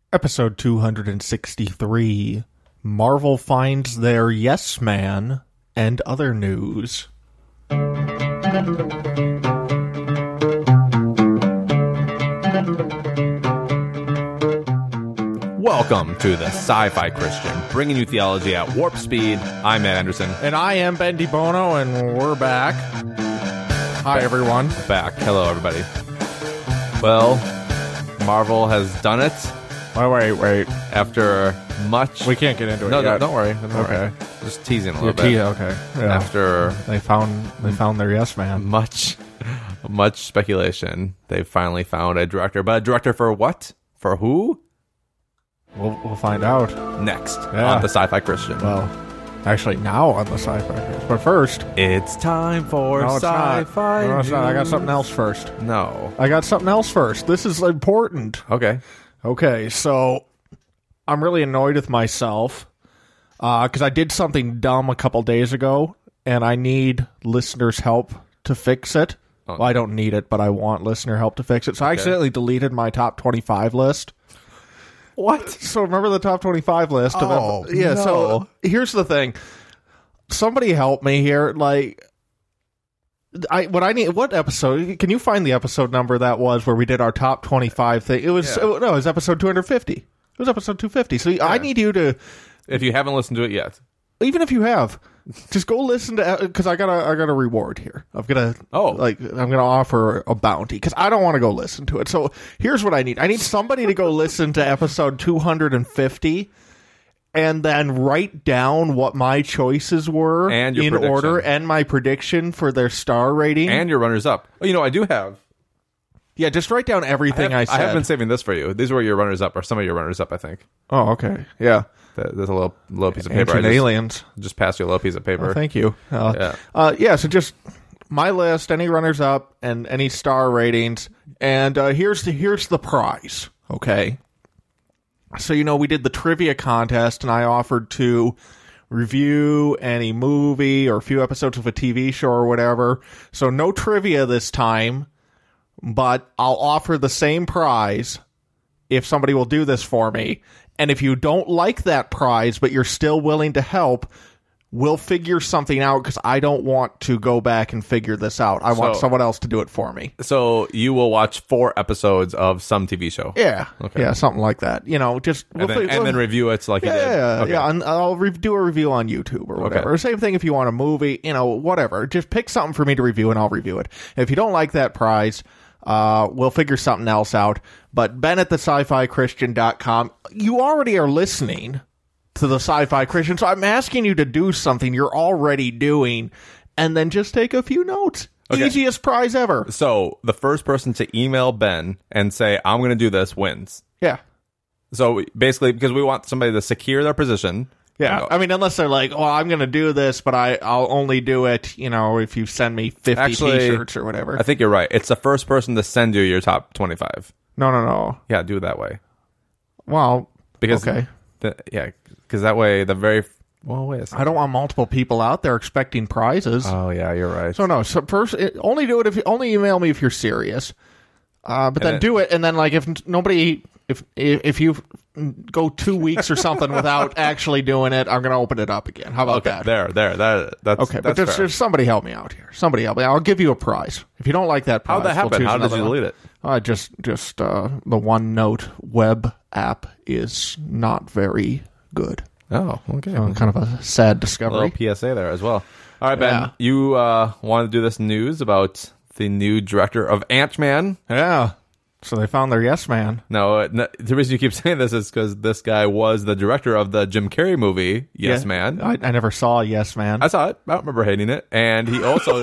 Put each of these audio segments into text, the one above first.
Episode 263. Marvel finds their Yes Man and other news. Welcome to the Sci-Fi Christian, bringing you theology at warp speed. I'm Matt Anderson. And I am Ben DiBono, and we're back. Hi, everyone. Back. Hello, everybody. Well, Marvel has done it. Wait. After much... We can't get into it No, yet. don't worry. Okay. Just teasing a little bit. Okay. Yeah. After They found their Yes Man. much speculation, they finally found a director. But a director for what? For who? We'll find out. Next Yeah. on the Sci-Fi Christian. Well, actually, now on the Sci-Fi. But first... It's time for No, it's Sci-Fi not. No, it's not. I got news. something else first. No. I got something else first. This is important. Okay. Okay, so I'm really annoyed with myself because I did something dumb a couple days ago, and I need listeners' help to fix it. Oh. Well, I don't need it, but I want listener help to fix it. So I accidentally deleted my top 25 list. What? So remember the top 25 list? Oh, yeah. no. So here's the thing. Somebody help me here. Like, what episode? Can you find the episode number that was where we did our top 25 thing? It was Yeah. no, it was episode 250. It was episode 250. So I need you to, If you haven't listened to it yet. even if you have, just go listen to, because I got a reward here. I'm gonna offer a bounty because I don't want to go listen to it. So here's what I need. I need somebody to go listen to episode 250 and then write down what my choices were And your in prediction. order and my prediction for their star rating. And your runners-up. Oh, you know, I do have. Yeah, just write down everything I said. I have been saving this for you. These were your runners-up, or some of your runners-up, I think. Oh, okay. Yeah. There's a little piece of paper. Ancient Aliens. Just passed you a little piece of paper. Oh, thank you. Yeah. So just my list, any runners-up, and any star ratings. And here's the prize, okay? So, we did the trivia contest, and I offered to review any movie or a few episodes of a TV show or whatever. So no trivia this time, but I'll offer the same prize if somebody will do this for me. And if you don't like that prize, but you're still willing to help, we'll figure something out because I don't want to go back and figure this out. I want someone else to do it for me. So you will watch 4 episodes of some TV show. Yeah. Okay. Yeah, something like that. Just... And then review it like you did. Okay. Yeah, and I'll do a review on YouTube or whatever. Okay. Same thing if you want a movie, whatever. Just pick something for me to review and I'll review it. If you don't like that prize, we'll figure something else out. But Ben at thescifichristian.com, you already are listening to the Sci-Fi Christian, so I'm asking you to do something you're already doing, and then just take a few notes. Okay. Easiest prize ever. So the first person to email Ben and say, I'm going to do this, wins. Yeah. So basically, because we want somebody to secure their position. Yeah, I mean, unless they're like, well, I'm going to do this, but I'll only do it, if you send me 50 T-shirts or whatever. I think you're right. It's the first person to send you your top 25. No. Yeah, do it that way. Well, Because okay. Because that way well, wait a second. I don't want multiple people out there expecting prizes. Oh, yeah, you're right. So first, only do it if you only email me if you're serious. But then do it, and then if nobody, if you go 2 weeks or something without actually doing it, I'm going to open it up again. How about that? That's Okay, but fair. just somebody help me out here. Somebody help me. I'll give you a prize. If you don't like that prize, How'd that happen? we'll choose How did another you one. delete it? Just the OneNote web app is not very good. Oh, okay. Kind of a sad discovery. A little PSA there as well. All right, Ben, Yeah. you want to do this news about the new director of Ant-Man? Yeah. So they found their Yes Man. No, the reason you keep saying this is because this guy was the director of the Jim Carrey movie, Yes Yeah. Man. I never saw Yes Man. I saw it. I don't remember hating it. And he also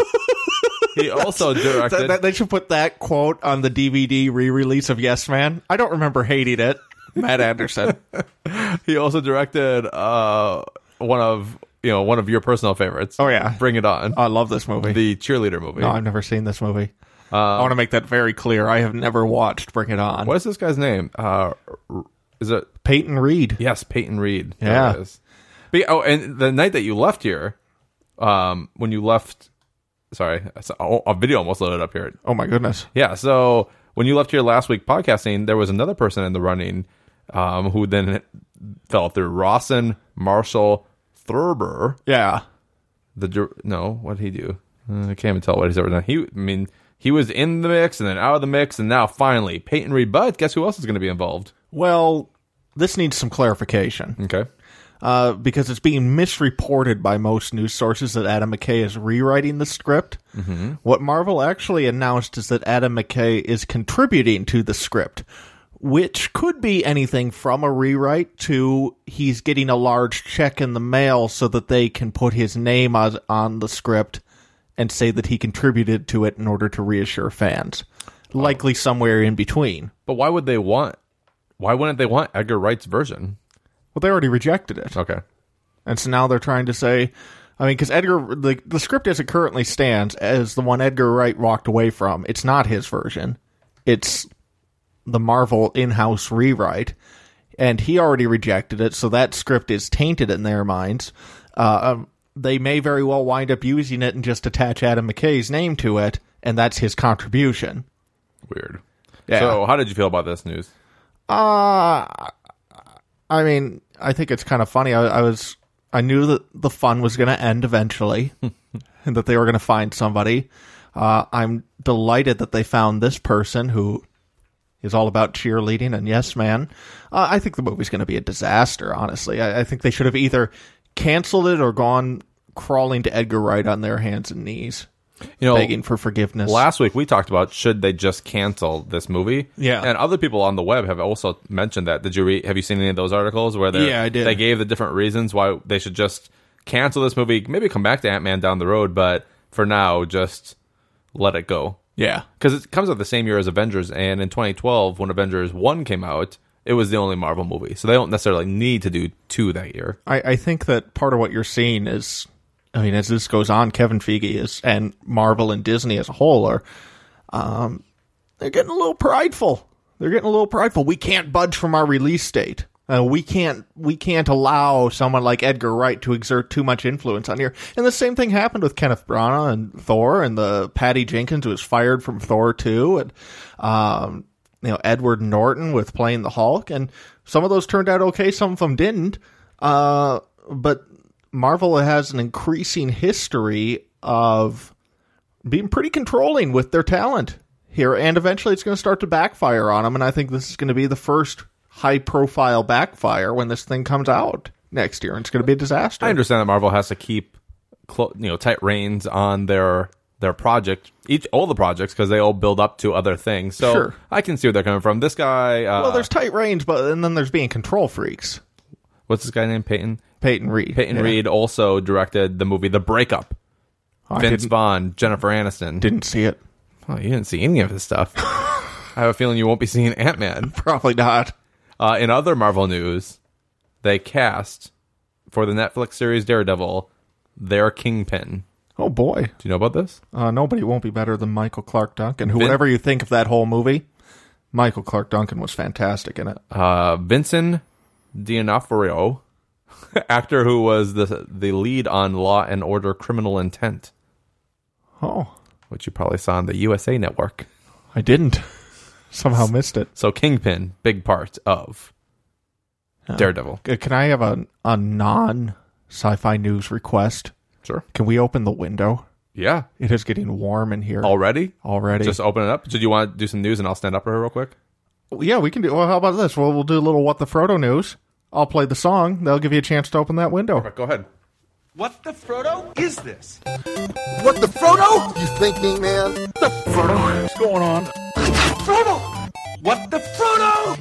directed... They should put that quote on the DVD re-release of Yes Man. I don't remember hating it. Matt Anderson. He also directed one of your personal favorites. Oh, yeah. Bring It On. I love this movie. The cheerleader movie. No, I've never seen this movie. I want to make that very clear. I have never watched Bring It On. What is this guy's name? Is it... Peyton Reed. Yes, Peyton Reed. Yeah. There it is. And the night that you left here, when you left... Sorry, a video almost loaded up here. Oh, my goodness. Yeah, so when you left here last week podcasting, there was another person in the running who then fell through. Rawson Marshall Thurber. Yeah. What did he do? I can't even tell what he's ever done. He was in the mix and then out of the mix, and now finally Peyton Reed. But guess who else is going to be involved? Well, this needs some clarification. Okay. Because it's being misreported by most news sources that Adam McKay is rewriting the script. Mm-hmm. What Marvel actually announced is that Adam McKay is contributing to the script, which could be anything from a rewrite to he's getting a large check in the mail so that they can put his name on the script and say that he contributed to it in order to reassure fans. Likely somewhere in between. But why wouldn't they want Edgar Wright's version? Well, they already rejected it. Okay. And so now they're trying to say, because the script as it currently stands, as the one Edgar Wright walked away from, it's not his version. It's the Marvel in-house rewrite. And he already rejected it, so that script is tainted in their minds. They may very well wind up using it and just attach Adam McKay's name to it, and that's his contribution. Weird. Yeah. So how did you feel about this news? I think it's kind of funny. I knew that the fun was going to end eventually, and that they were going to find somebody. I'm delighted that they found this person who is all about cheerleading and yes, man. I think the movie's going to be a disaster, honestly. I think they should have either canceled it or gone crawling to Edgar Wright on their hands and knees, begging for forgiveness. Last week we talked about should they just cancel this movie? Yeah. And other people on the web have also mentioned that. Have you seen any of those articles where I did. They gave the different reasons why they should just cancel this movie, maybe come back to Ant-Man down the road, but for now, just let it go. Yeah. Because it comes out the same year as Avengers, and in 2012, when Avengers 1 came out, it was the only Marvel movie. So they don't necessarily need to do 2 that year. I think that part of what you're seeing is, as this goes on, Kevin Feige and Marvel and Disney as a whole are, they're getting a little prideful. We can't budge from our release date. We can't allow someone like Edgar Wright to exert too much influence on here. And the same thing happened with Kenneth Branagh and Thor, and the Patty Jenkins who was fired from Thor 2, and Edward Norton with playing the Hulk. And some of those turned out okay, some of them didn't. But Marvel has an increasing history of being pretty controlling with their talent here, and eventually it's going to start to backfire on them, and I think this is going to be the first high-profile backfire when this thing comes out next year, and it's going to be a disaster. I understand that Marvel has to keep tight reins on their project, all the projects, because they all build up to other things. So sure. I can see where they're coming from. This guy... well, there's tight reins, and then there's being control freaks. What's this guy named? Peyton Reed. Peyton Reed also directed the movie The Breakup. Vince Vaughn, Jennifer Aniston. Didn't see it. Oh, you didn't see any of this stuff. I have a feeling you won't be seeing Ant-Man. Probably not. In other Marvel news, they cast, for the Netflix series Daredevil, their Kingpin. Oh, boy. Do you know about this? Nobody won't be better than Michael Clark Duncan. Whatever you think of that whole movie, Michael Clark Duncan was fantastic in it. Vincent D'Onofrio, actor who was the lead on Law and Order: Criminal Intent. Oh. Which you probably saw on the USA Network. I didn't. Somehow missed it. So Kingpin, big part of Daredevil. Can I have a non-sci-fi news request? Sure. Can we open the window? Yeah. It is getting warm in here. Already? Just open it up. So do you want to do some news and I'll stand up for her real quick? Yeah, we can do. Well, how about this? We'll do a little What the Frodo news. I'll play the song. That'll give you a chance to open that window. Perfect. Go ahead. What the Frodo is this? What the Frodo? You thinking, man? The Frodo? What's going on? Frodo! What the Frodo?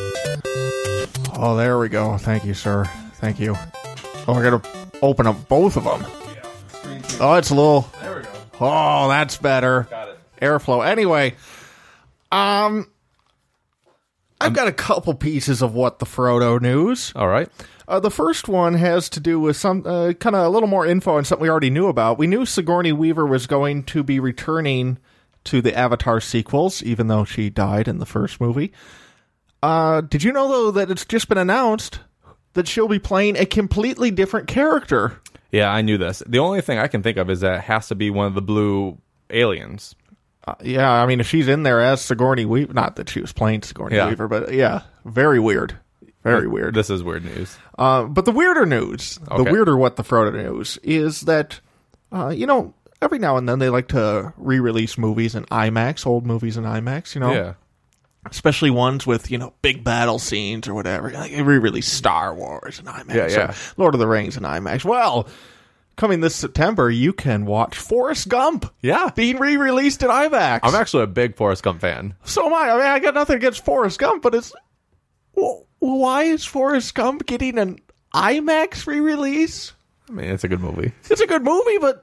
Oh, there we go. Thank you, sir. Thank you. Oh, I gotta open up both of them. Oh, it's a little... There we go. Oh, that's better. Got it. Airflow. Anyway, I've got a couple pieces of What the Frodo news. All right. The first one has to do with some kind of a little more info on something we already knew about. We knew Sigourney Weaver was going to be returning to the Avatar sequels, even though she died in the first movie. Did you know, though, that it's just been announced that she'll be playing a completely different character? Yeah, I knew this. The only thing I can think of is that it has to be one of the blue aliens. Yeah, I mean, if she's in there as Sigourney Weaver, not that she was playing Sigourney Weaver, but yeah, very weird. Very weird. This is weird news. But the weirder news, the Okay. weirder What the Frodo news, is that, every now and then they like to re-release movies in IMAX, old movies in IMAX, Yeah. especially ones with, big battle scenes or whatever. Like they re-release Star Wars in IMAX, Yeah. or Lord of the Rings in IMAX. Well, coming this September, you can watch Forrest Gump Yeah. being re-released in IMAX. I'm actually a big Forrest Gump fan. So am I. I mean, I got nothing against Forrest Gump, but it's... Well, why is Forrest Gump getting an IMAX re-release? I mean, it's a good movie. It's a good movie, but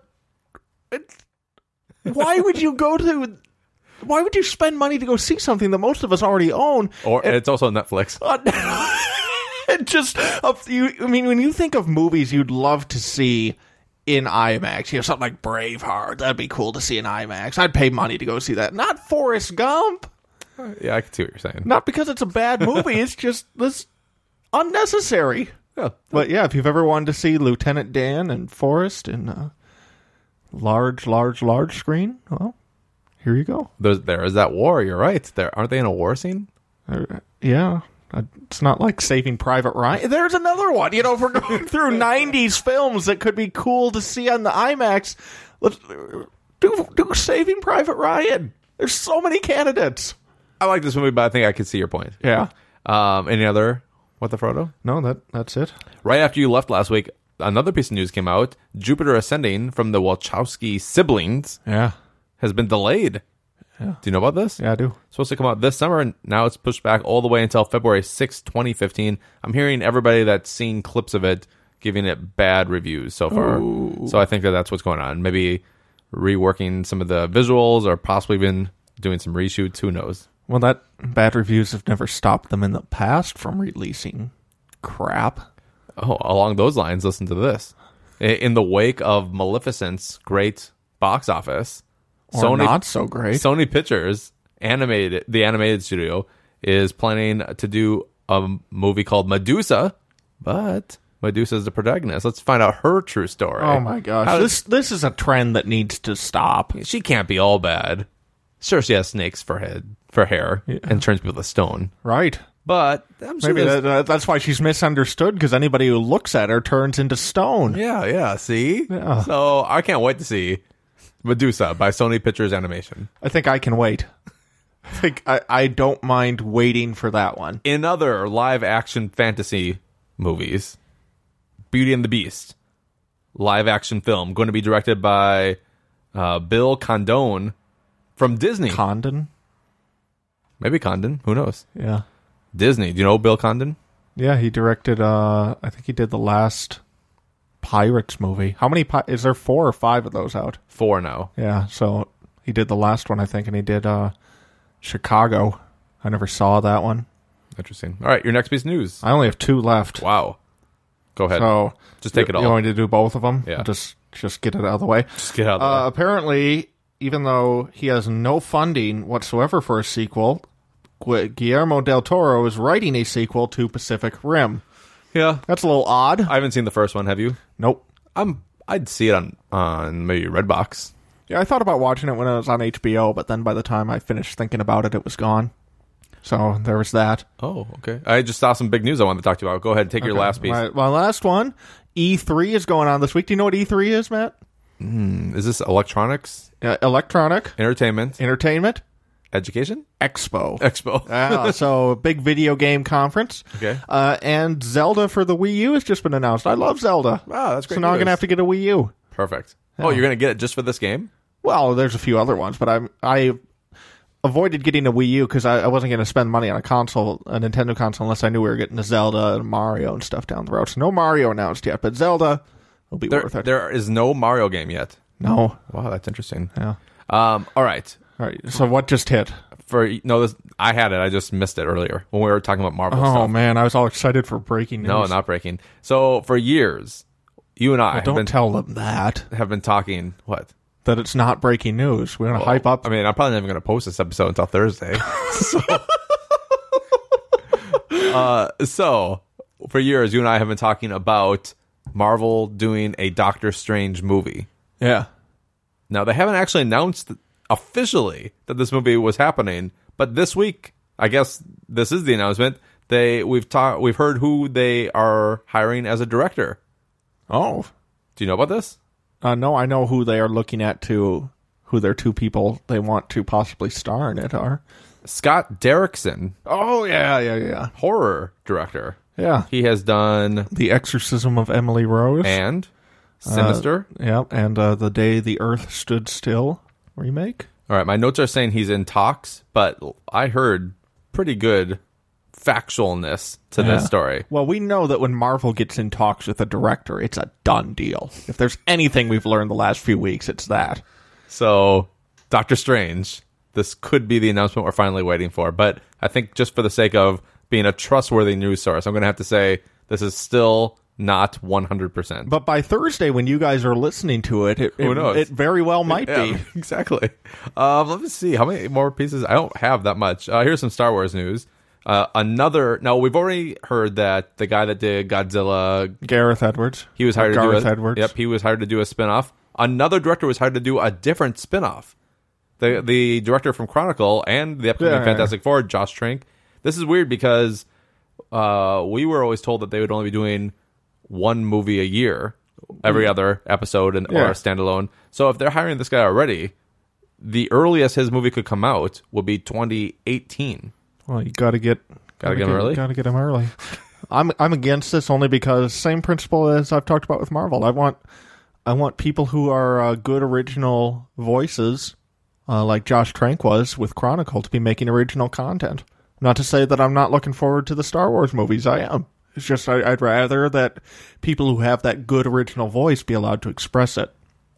why would you go to... Why would you spend money to go see something that most of us already own? Or it's also on Netflix. It just... when you think of movies you'd love to see in IMAX, something like Braveheart, that'd be cool to see in IMAX. I'd pay money to go see that. Not Forrest Gump. Yeah, I can see what you're saying. Not because it's a bad movie, it's just this unnecessary. Yeah. But yeah, if you've ever wanted to see Lieutenant Dan and Forrest in a large screen, well, here you go. There is that war. You're right. Aren't they in a war scene? Yeah. It's not like Saving Private Ryan. There's another one. If we're going through 90s films that could be cool to see on the IMAX, let's do Saving Private Ryan. There's so many candidates. I like this movie, but I think I can see your point. Yeah. Any other What the Frodo? No, that's it. Right after you left last week, another piece of news came out. Jupiter Ascending from the Wachowski siblings Yeah. has been delayed. Yeah. Do you know about this? Yeah, I do. It's supposed to come out this summer, and now it's pushed back all the way until February 6, 2015. I'm hearing everybody that's seen clips of it giving it bad reviews so far. Ooh. So I think that's what's going on. Maybe reworking some of the visuals or possibly even doing some reshoots. Who knows? Well, that bad reviews have never stopped them in the past from releasing crap. Oh, along those lines, listen to this. In the wake of Maleficent's great box office, Or not so great. Sony Pictures, the animated studio, is planning to do a movie called Medusa, but Medusa is the protagonist. Let's find out her true story. Oh my gosh. This is a trend that needs to stop. She can't be all bad. Sure, she has snakes for hair and turns people to stone. Right. But I'm sure Maybe that's why she's misunderstood, because anybody who looks at her turns into stone. Yeah, see? Yeah. So I can't wait to see Medusa by Sony Pictures Animation. I think I can wait. I don't mind waiting for that one. In other live-action fantasy movies, Beauty and the Beast, live-action film, going to be directed by Bill Condon from Disney. Condon? Maybe Condon. Who knows? Yeah. Disney. Do you know Bill Condon? Yeah, he directed, I think he did the last Pirates movie. How many, is there 4 or 5 of those out? 4 now. Yeah, so he did the last one, I think, and he did Chicago. I never saw that one. Interesting. All right, your next piece of news. I only have 2 left. Wow. Go ahead. So just take it all. You want me to do both of them? Yeah. Just get it out of the way. Just get out of the way. Apparently, even though he has no funding whatsoever for a sequel, Guillermo del Toro is writing a sequel to Pacific Rim. Yeah. That's a little odd. I haven't seen the first one. Have you? Nope. I'd see it on maybe Redbox. Yeah, I thought about watching it when it was on HBO, but then by the time I finished thinking about it, it was gone. So there was that. Oh, okay. I just saw some big news I wanted to talk to you about. Go ahead and take your last piece. My last one, E3 is going on this week. Do you know what E3 is, Matt? Is this electronics, Electronic, entertainment, education, expo? Expo. So a big video game conference. Okay. And Zelda for the Wii U has just been announced. I love Zelda. Wow, that's great. So now I'm going to news. have to get a Wii U. Perfect. Oh, you're going to get it just for this game? Well, there's a few other ones, but I avoided getting a Wii U because I wasn't going to spend money on a Nintendo console, unless I knew we were getting a Zelda and Mario and stuff down the road. So no Mario announced yet, but Zelda will be worth it. There is no Mario game yet. No. Wow, that's interesting. Yeah. All right. All right. So what just hit? I had it. I just missed it earlier when we were talking about Marvel Oh, stuff. man. I was all excited for breaking news. No, not breaking. So for years, you and I Don't tell them that. have been talking. What? That it's not breaking news. We're going to hype up. I mean, I'm probably not even going to post this episode until Thursday. So for years, you and I have been talking about Marvel doing a Doctor Strange movie. Yeah. Now, they haven't actually announced officially that this movie was happening, but this week, I guess this is the announcement, We've heard who they are hiring as a director. Oh. Do you know about this? No, I know who they are looking at who their two people they want to possibly star in it are. Scott Derrickson. Oh, yeah. Horror director. Yeah. He has done The Exorcism of Emily Rose. and Sinister. And The Day the Earth Stood Still remake. All right, my notes are saying he's in talks, but I heard pretty good factualness to this story. Well, we know that when Marvel gets in talks with a director, it's a done deal. If there's anything we've learned the last few weeks, it's that. So, Doctor Strange, this could be the announcement we're finally waiting for. But I think just for the sake of being a trustworthy news source, I'm going to have to say this is still not 100%. But by Thursday, when you guys are listening to it, Who knows? it very well might Yeah, be. exactly. Let me see. How many more pieces? I don't have that much. Here's some Star Wars news. Now, we've already heard that the guy that did Godzilla, Gareth Edwards. he was hired to do Gareth Edwards. Yep, he was hired to do a spinoff. Another director was hired to do a different spinoff. The director from Chronicle and the upcoming Yeah. Fantastic Four, Josh Trank. This is weird because we were always told that they would only be doing one movie a year, every other episode or Yeah. standalone. So if they're hiring this guy already, the earliest his movie could come out would be 2018. Well, you got to get Gotta get him early? Got to get him early. I'm against this only because same principle as I've talked about with Marvel. I want people who are good original voices, like Josh Trank was with Chronicle, to be making original content. Not to say that I'm not looking forward to the Star Wars movies. I am. It's just I'd rather that people who have that good original voice be allowed to express it.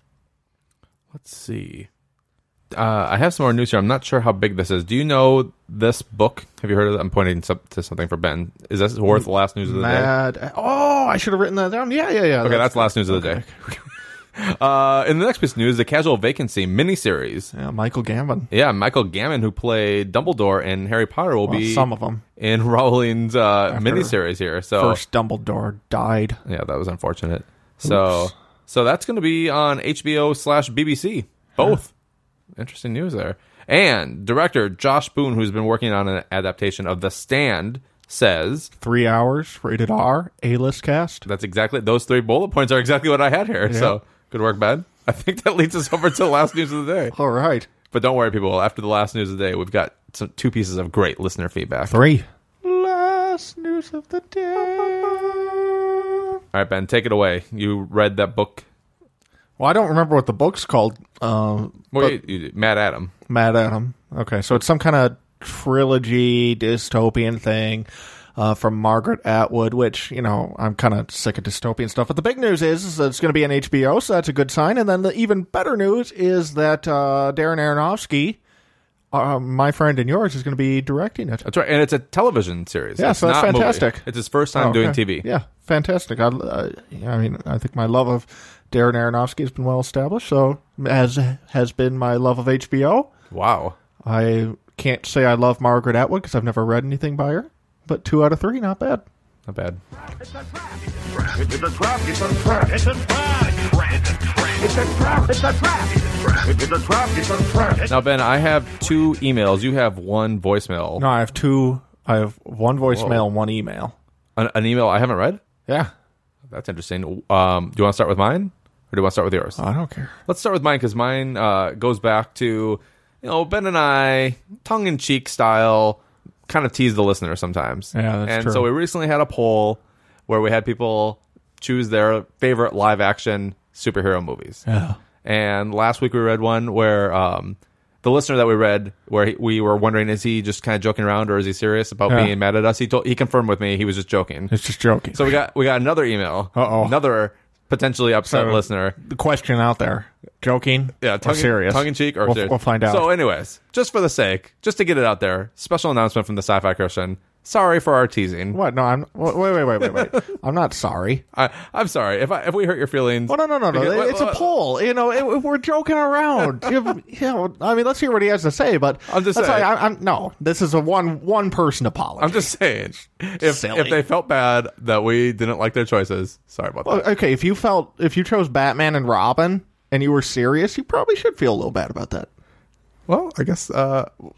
Let's see. I have some more news here. I'm not sure how big this is. Do you know this book? Have you heard of it? I'm pointing to something for Ben. Is this worth the last news of the day? Mad. Oh, I should have written that down. Yeah. Okay, that's the last news of the day. In the next piece of news, the Casual Vacancy miniseries. Yeah, Michael Gambon. Yeah, Michael Gambon, who played Dumbledore in Harry Potter, will be some of them in Rowling's miniseries here. So first Dumbledore died. Yeah, that was unfortunate. So that's going to be on HBO/BBC. Both. Interesting news there. And director Josh Boone, who's been working on an adaptation of The Stand, says 3 hours, rated R, A-list cast. that's exactly those 3 bullet points are exactly what I had here. Yeah. So good work, Ben. I think that leads us over to the last news of the day. All right. But don't worry, people. After the last news of the day, we've got 2 pieces of great listener feedback. 3. Last news of the day. All right, Ben, take it away. You read that book. Well, I don't remember what the book's called. Mad Adam. Mad Adam. Okay, so it's some kind of trilogy dystopian thing from Margaret Atwood, which, I'm kind of sick of dystopian stuff. But the big news is that it's going to be on HBO, so that's a good sign. And then the even better news is that Darren Aronofsky, my friend and yours, is going to be directing it. That's right, and it's a television series. Yeah, It's so that's not movie. fantastic. It's his first time doing TV. Yeah, fantastic. I think my love of Darren Aronofsky has been well established, so as has been my love of HBO. Wow. I can't say I love Margaret Atwood because I've never read anything by her, but 2 out of 3, not bad. Not bad. It's a trap. It's a trap. It's a trap. It's a trap. It's a trap. It's a trap. It's a trap. It's a trap. It's a trap. Now, Ben, I have 2 emails. You have 1 voicemail. No, I have 2. I have 1 voicemail and 1 email. An email I haven't read? Yeah. That's interesting. Do you want to start with mine? Or do you want to start with yours? I don't care. Let's start with mine because mine goes back to, Ben and I, tongue-in-cheek style, kind of tease the listener sometimes. Yeah, that's true. So we recently had a poll where we had people choose their favorite live-action superhero movies. Yeah. And last week we read one where the listener that we read, where we were wondering, is he just kind of joking around or is he serious about being mad at us? He confirmed with me he was just joking. It's just joking. So we got another email. Uh-oh. Another potentially upset So, listener. The question out there, joking or serious? Tongue in cheek or serious? We'll find out. So anyways, just for the sake, just to get it out there, special announcement from the Sci-Fi Christian. Sorry for our teasing. What? No, I'm... Wait. I'm not sorry. I'm sorry if we hurt your feelings. Well, no. Because- It's a poll. We're joking around. Let's hear what he has to say. But I'm just that's saying. why no, this is a one person apology. I'm just saying, if Silly. they felt bad that we didn't like their choices, sorry about that. Okay, if you chose Batman and Robin and you were serious, you probably should feel a little bad about that. Well, I guess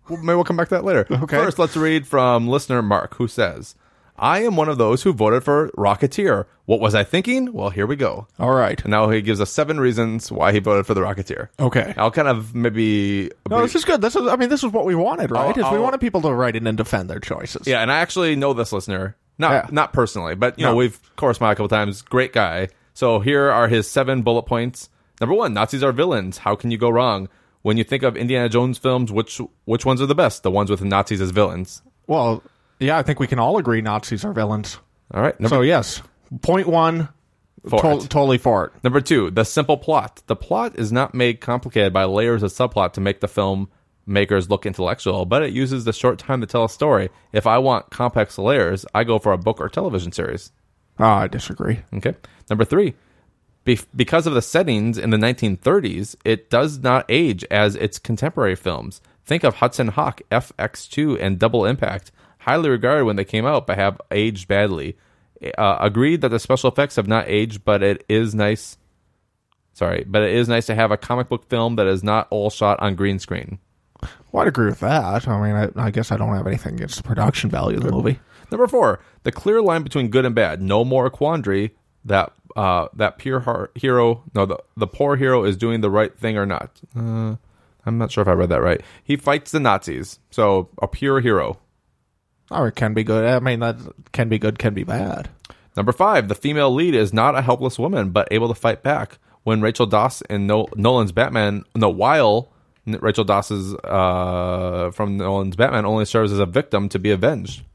maybe we'll come back to that later. Okay. First, let's read from listener Mark, who says, I am one of those who voted for Rocketeer. What was I thinking? Well, here we go. All right. And now he gives us 7 reasons why he voted for the Rocketeer. Okay. I'll kind of maybe... No, this is good. This is what we wanted, right? We I'll- wanted people to write in and defend their choices. Yeah, and I actually know this listener. Yeah. Not personally, but you know, No. we've corresponded a couple times. Great guy. So here are his 7 bullet points. Number 1, Nazis are villains. How can you go wrong? When you think of Indiana Jones films, which ones are the best? The ones with Nazis as villains. Well, yeah, I think we can all agree Nazis are villains. All right. So, yes. Point 1, For it. totally for it. Number 2, the simple plot. The plot is not made complicated by layers of subplot to make the film makers look intellectual, but it uses the short time to tell a story. If I want complex layers, I go for a book or television series. I disagree. Okay. Number 3, because of the settings in the 1930s, it does not age as its contemporary films. Think of Hudson Hawk, FX2, and Double Impact. Highly regarded when they came out, but have aged badly. Agreed that the special effects have not aged, but it is nice. But it is nice to have a comic book film that is not all shot on green screen. Well, I'd agree with that. I mean, I guess I don't have anything against the production value of the movie. Number 4, the clear line between good and bad. No more quandary that pure hero. No, the poor hero is doing the right thing or not. I'm not sure if I read that right. He fights the Nazis, so a pure hero. Or it can be good. I mean, that can be good, can be bad. Number 5, the female lead is not a helpless woman, but able to fight back. When Rachel Doss in Nolan's Batman, while Rachel Doss is from Nolan's Batman only serves as a victim to be avenged.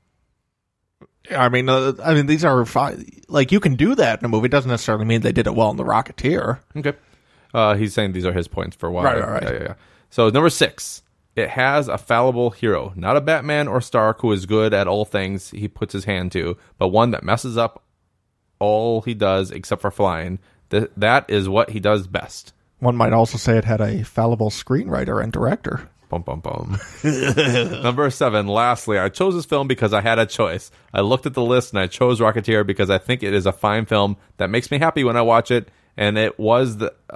I mean, these are like, you can do that in a movie. It doesn't necessarily mean they did it well in The Rocketeer. Okay. He's saying these are his points for why. Right. Yeah. So number 6, it has a fallible hero, not a Batman or Stark who is good at all things he puts his hand to, but one that messes up all he does except for flying. That is what he does best. One might also say it had a fallible screenwriter and director. Bum, bum, bum. Number 7, lastly, I chose this film because I had a choice. I looked at the list and I chose Rocketeer because I think it is a fine film that makes me happy when I watch it, and it was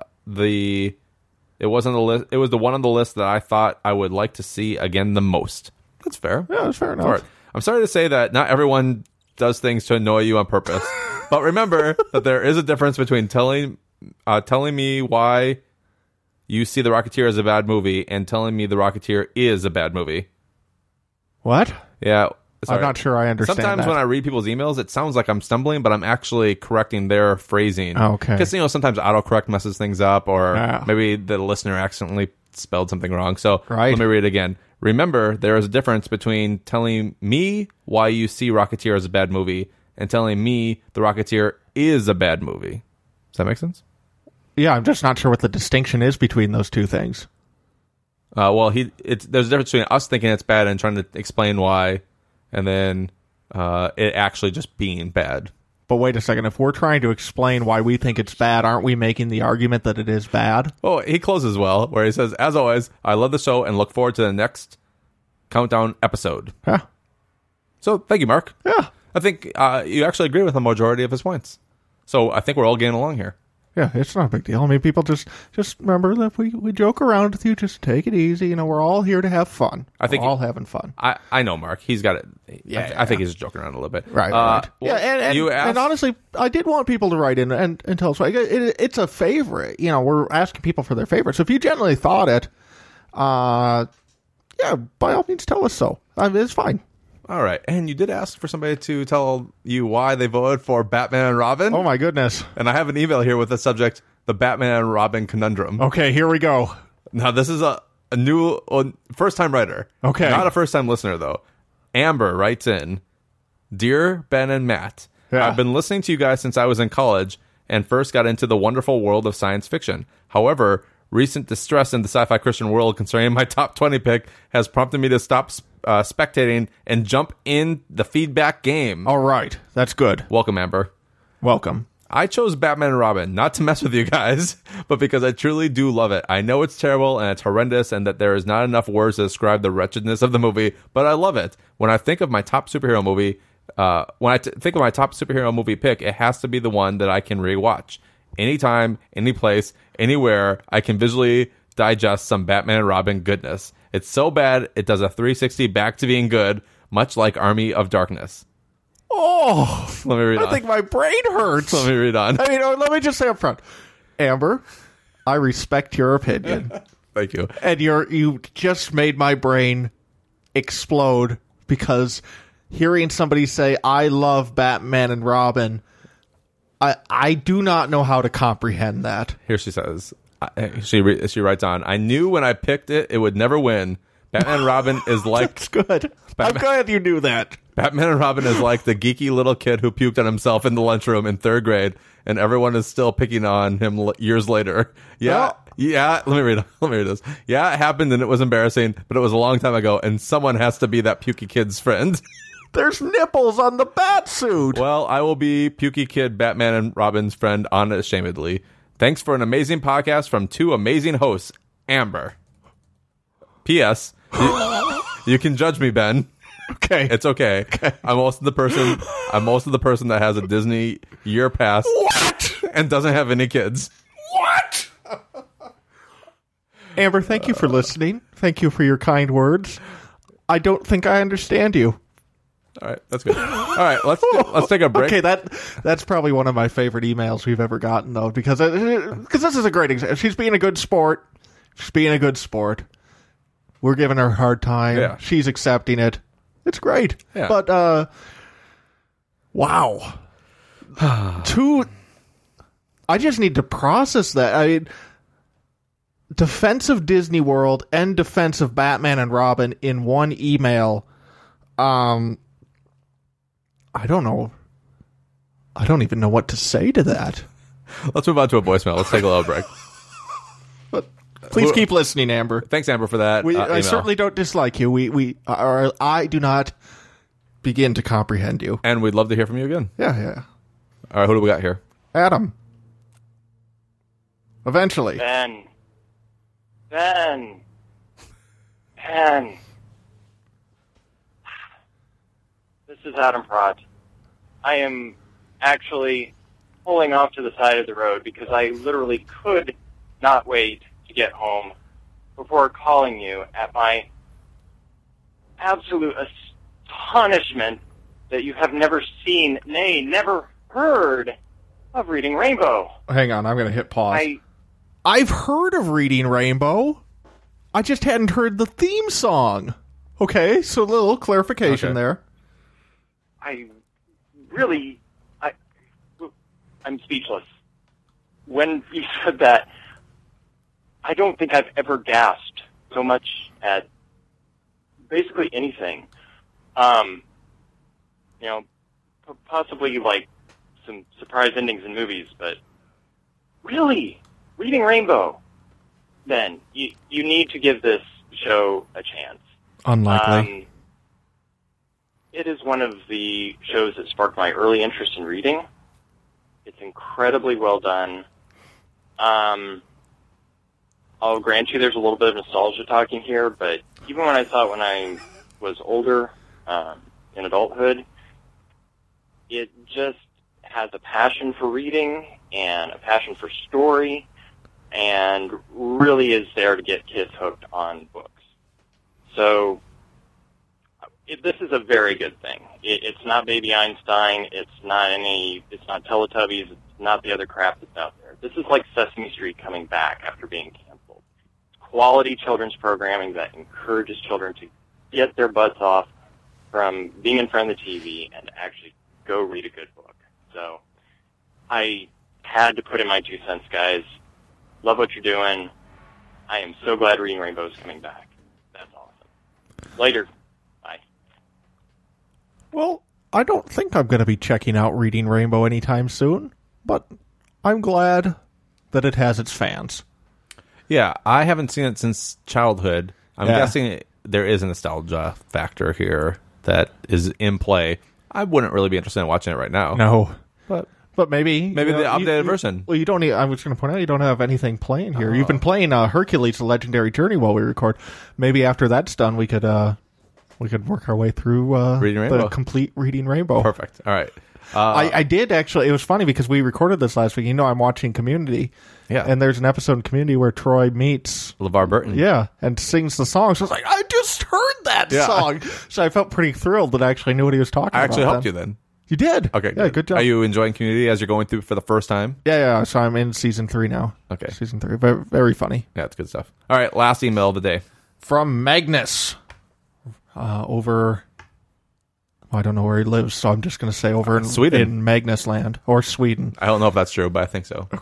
it was on the list. It was the one on the list that I thought I would like to see again the most. That's fair. Yeah, that's fair enough. All right. I'm sorry to say that not everyone does things to annoy you on purpose, but remember that there is a difference between telling me why you see The Rocketeer as a bad movie and telling me The Rocketeer is a bad movie. What? Yeah. Sorry. I'm not sure I understand Sometimes that. when I read people's emails, it sounds like I'm stumbling, but I'm actually correcting their phrasing. Okay. Because, sometimes autocorrect messes things up, or Yeah. maybe the listener accidentally spelled something wrong. So Right. let me read it again. Remember, there is a difference between telling me why you see Rocketeer as a bad movie and telling me The Rocketeer is a bad movie. Does that make sense? Yeah, I'm just not sure what the distinction is between those two things. Well, there's a difference between us thinking it's bad and trying to explain why, and then it actually just being bad. But wait a second. If we're trying to explain why we think it's bad, aren't we making the argument that it is bad? Oh, he closes well, where he says, as always, I love the show and look forward to the next countdown episode. Yeah. So, thank you, Mark. Yeah. I think you actually agree with the majority of his points. So, I think we're all getting along here. Yeah, it's not a big deal. I mean, people just remember that we joke around with you. Just take it easy. We're all here to have fun. I think we're all having fun. I know, Mark. He's got it. Yeah, I think he's joking around a little bit. Right. Well, yeah, you asked, and honestly, I did want people to write in and tell us. It's a favorite. We're asking people for their favorites. So if you generally thought it, yeah, by all means, tell us so. It's fine. all right. And you did ask for somebody to tell you why they voted for Batman and Robin. Oh my goodness. And I have an email here with the subject, the Batman and Robin conundrum. Okay, here we go. Now, this is a new first-time writer. Okay. Not a first-time listener, though. Amber writes in, Dear Ben and Matt, Yeah. I've been listening to you guys since I was in college and first got into the wonderful world of science fiction. However, recent distress in the sci-fi Christian world concerning my top 20 pick has prompted me to stop spectating and jump in the feedback game. All right, that's good. Welcome, Amber. Welcome. I chose Batman and Robin, not to mess with you guys, but because I truly do love it. I know it's terrible and it's horrendous and that there is not enough words to describe the wretchedness of the movie, but I love it. When I think of my top superhero movie, think of my top superhero movie pick, it has to be the one that I can rewatch. Anytime, any place, anywhere, I can visually digest some Batman and Robin goodness. It's so bad, it does a 360 back to being good, much like Army of Darkness. Oh, Let me read on. I think my brain hurts. Let me read on. I mean, let me just say up front, Amber, I respect your opinion. Thank you. And you just made my brain explode because hearing somebody say, I love Batman and Robin, I do not know how to comprehend that. Here she says, she writes on, I knew when I picked it, it would never win. Batman and Robin is like... That's good. I'm glad you knew that. Batman and Robin is like the geeky little kid who puked on himself in the lunchroom in 3rd grade, and everyone is still picking on him years later. Yeah, let me read this. Yeah, it happened and it was embarrassing, but it was a long time ago, and someone has to be that pukey kid's friend. There's nipples on the bat suit. Well, I will be pukey kid Batman and Robin's friend unashamedly. Thanks for an amazing podcast from 2 amazing hosts, Amber. P.S. You can judge me, Ben. Okay. It's okay. I'm also the person that has a Disney year pass. What? And doesn't have any kids. What? Amber, thank you for listening. Thank you for your kind words. I don't think I understand you. All right, that's good. All right, let's take a break. Okay, that's probably one of my favorite emails we've ever gotten, though, because this is a great example. She's being a good sport. We're giving her a hard time. Yeah. She's accepting it. It's great. Yeah. But, wow. I just need to process that. I mean, defense of Disney World and defense of Batman and Robin in one email. I don't know. I don't even know what to say to that. Let's move on to a voicemail. Let's take a little break. But please keep listening, Amber. Thanks, Amber, for that. I email. certainly don't dislike you. I do not begin to comprehend you. And we'd love to hear from you again. Yeah. All right, who do we got here? Adam. Eventually. Ben. This is Adam Pratt. I am actually pulling off to the side of the road because I literally could not wait to get home before calling you at my absolute astonishment that you have never seen, nay, never heard of Reading Rainbow. Hang on, I'm going to hit pause. I've heard of Reading Rainbow. I just hadn't heard the theme song. Okay, so a little clarification there. I'm speechless. When you said that, I don't think I've ever gasped so much at basically anything. Possibly like some surprise endings in movies, but really, Reading Rainbow, then you need to give this show a chance. Unlikely. It is one of the shows that sparked my early interest in reading. It's incredibly well done. I'll grant you there's a little bit of nostalgia talking here, but even when I saw it when I was older, in adulthood, it just has a passion for reading and a passion for story and really is there to get kids hooked on books. So this is a very good thing. It's not Baby Einstein. It's not Teletubbies. It's not the other crap that's out there. This is like Sesame Street coming back after being canceled. Quality children's programming that encourages children to get their butts off from being in front of the TV and actually go read a good book. So I had to put in my 2 cents, guys. Love what you're doing. I am so glad Reading Rainbow is coming back. That's awesome. Later. Bye. Well, I don't think I'm going to be checking out Reading Rainbow anytime soon, but I'm glad that it has its fans. Yeah, I haven't seen it since childhood. I'm guessing there is a nostalgia factor here that is in play. I wouldn't really be interested in watching it right now. No. But maybe the updated version. Well, you don't need, I was going to point out, you don't have anything playing here. You've been playing Hercules: The Legendary Journey while we record. Maybe after that's done, we could We could work our way through Reading the Rainbow. complete Reading Rainbow. Perfect. All right. I did actually. It was funny because we recorded this last week. I'm watching Community. Yeah. And there's an episode in Community where Troy meets... LeVar Burton. Yeah, and sings the song. So I was like, I just heard that song. So I felt pretty thrilled that I actually knew what he was talking about. I actually helped then. you then. You did? Okay. Yeah, good job. Are you enjoying Community as you're going through for the first time? Yeah. So I'm in season 3 now. Okay. Season 3. Very, very funny. Yeah, it's good stuff. All right. Last email of the day. From Magnus. Over... I don't know where he lives, so I'm just going to say over in Sweden. In Magnus land. Or Sweden. I don't know if that's true, but I think so.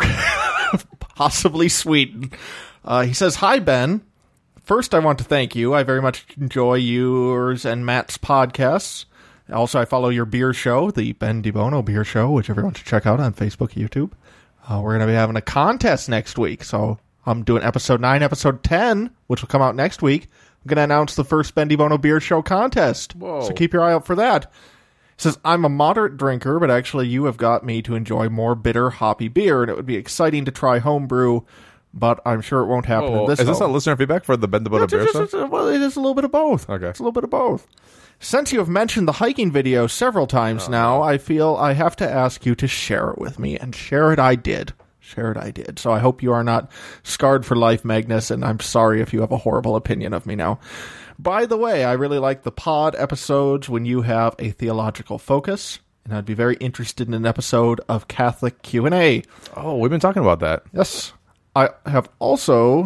Possibly Sweden. He says, Hi, Ben. First, I want to thank you. I very much enjoy yours and Matt's podcasts. Also, I follow your beer show, the Ben DiBono Beer Show, which everyone should check out on Facebook and YouTube. We're going to be having a contest next week, so I'm doing episode 9, episode 10, which will come out next week. I'm going to announce the first Ben DiBono Beer Show contest. Whoa. So keep your eye out for that. He says, I'm a moderate drinker, but actually you have got me to enjoy more bitter, hoppy beer, and it would be exciting to try homebrew, but I'm sure it won't happen in this Is this a home. listener feedback for the Ben DiBono Beer Show? Well, it is a little bit of both. Okay. It's a little bit of both. Since you have mentioned the hiking video several times now, I feel I have to ask you to share it with me, and share it I did. So I hope you are not scarred for life, Magnus, and I'm sorry if you have a horrible opinion of me now. By the way, I really like the pod episodes when you have a theological focus, and I'd be very interested in an episode of Catholic Q&A. Oh, we've been talking about that. Yes. I have also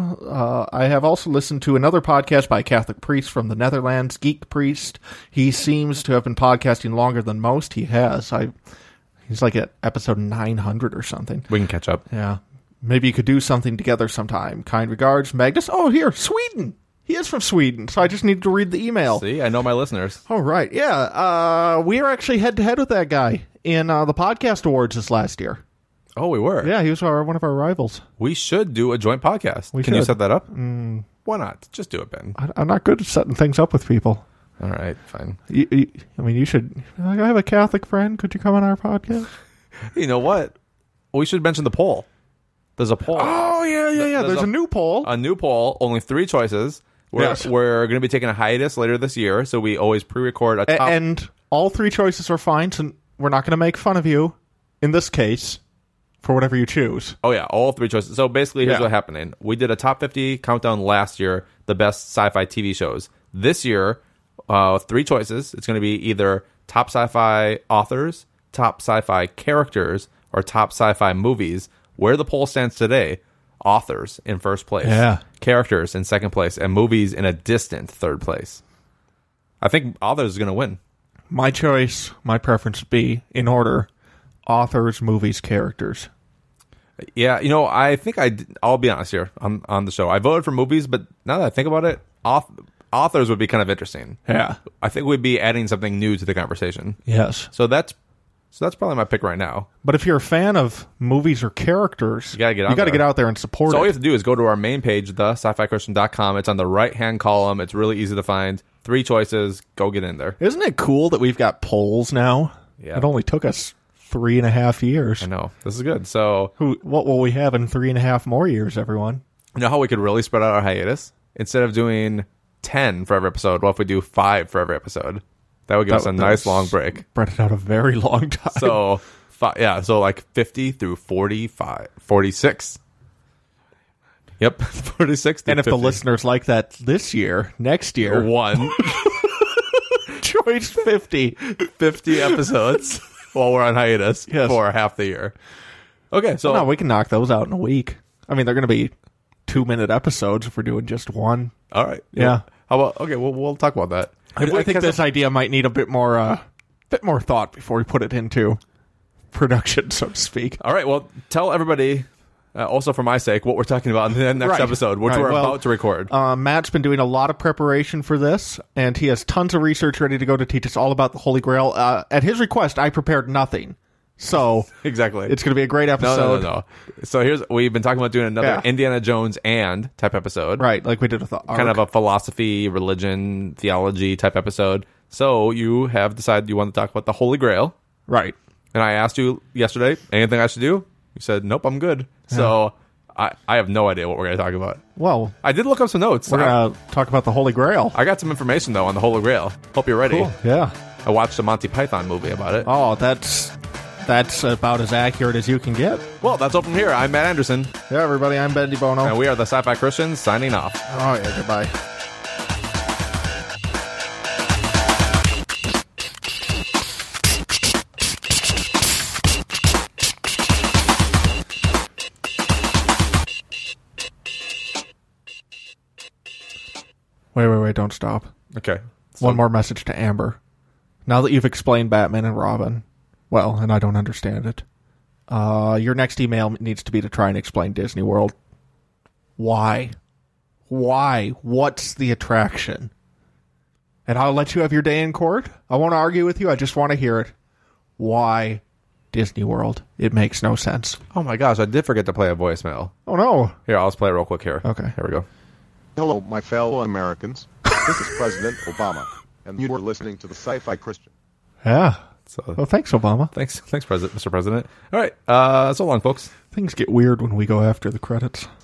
listened to another podcast by a Catholic priest from the Netherlands, Geek Priest. He seems to have been podcasting longer than most. He has. He's like at episode 900 or something. We can catch up. Yeah. Maybe you could do something together sometime. Kind regards, Magnus. Oh, here, Sweden. He is from Sweden, so I just need to read the email. See, I know my listeners. All right. Yeah. We are actually head-to-head with that guy in the podcast awards this last year. Oh, we were. Yeah, he was one of our rivals. We should do a joint podcast. We Can you should. set that up? Why not? Just do it, Ben. I'm not good at setting things up with people. All right, fine. You should. I have a Catholic friend. Could you come on our podcast? You know what? We should mention the poll. There's a poll. Oh, yeah. There's a new poll. A new poll. Only 3 choices. Yes. We're going to be taking a hiatus later this year, so we always pre-record a top. And all 3 choices are fine, so we're not going to make fun of you, in this case, for whatever you choose. Oh, yeah, all 3 choices. So basically, here's what's happening. We did a top 50 countdown last year, the best sci-fi TV shows. This year, 3 choices. It's going to be either top sci-fi authors, top sci-fi characters, or top sci-fi movies. Where the poll stands today, authors in first place, characters in second place, and movies in a distant third place. I think authors is going to win. My choice, my preference would be, in order, authors, movies, characters. Yeah, I think I'll be honest here on the show. I voted for movies, but now that I think about it, authors would be kind of interesting. Yeah. I think we'd be adding something new to the conversation. Yes. So that's probably my pick right now. But if you're a fan of movies or characters, You gotta get out there and support So all you it. have to do is go to our main page, thescifichristian.com. It's on the right-hand column. It's really easy to find. 3 choices. Go get in there. Isn't it cool that we've got polls now? Yeah. It only took us 3.5 years. I know. This is good. So What will we have in 3.5 more years, everyone? you know how we could really spread out our hiatus? Instead of doing 10 for every episode, what if we do 5 for every episode? That would give us a nice long break. Spread it out a very long time. So, so like 50 through 46. Yep, 46 through and if 50. the listeners like that this year, next year, 1, choice 50. 50 episodes while we're on hiatus for half the year. Okay, so No, we can knock those out in a week. I mean, they're going to be 2-minute episodes if we're doing just one. all right. Yeah. How about, okay, we'll talk about that. I think this idea might need a bit more thought before we put it into production, so to speak. All right, well, tell everybody, also for my sake, what we're talking about in the next Right. episode, which Right, we're well, about to record. Matt's been doing a lot of preparation for this, and he has tons of research ready to go to teach us all about the Holy Grail. At his request, I prepared nothing. So Exactly. it's going to be a great episode. No. So we've been talking about doing another Yeah. Indiana Jones and type episode. Right, like we did with the Ark. Kind of a philosophy, religion, theology type episode. So you have decided you want to talk about the Holy Grail. Right. And I asked you yesterday, anything I should do? You said, nope, I'm good. So I have no idea what we're going to talk about. Well, I did look up some notes. we're going to talk about the Holy Grail. I got some information, though, on the Holy Grail. Hope you're ready. Cool. Yeah. I watched a Monty Python movie about it. Oh, that's about as accurate as you can get. Well, that's all from here. I'm Matt Anderson, Yeah, everybody, I'm Ben DeBono. and we are the Sci-Fi Christians signing off. Oh, yeah, goodbye. Wait, don't stop. Okay. One more message to Amber. Now that you've explained Batman and Robin, well, and I don't understand it, your next email needs to be to try and explain Disney World. Why? What's the attraction? And I'll let you have your day in court. I won't argue with you. I just want to hear it. Why Disney World? It makes no sense. Oh my gosh, I did forget to play a voicemail. Oh, no. Here, I'll just play it real quick here. Okay. Here we go. Hello, my fellow Americans. This is President Obama, and you are listening to the Sci-Fi Christian. Yeah. So, Well, thanks, Obama. thanks, Mr. President. All right, so long, folks. Things get weird when we go after the credits.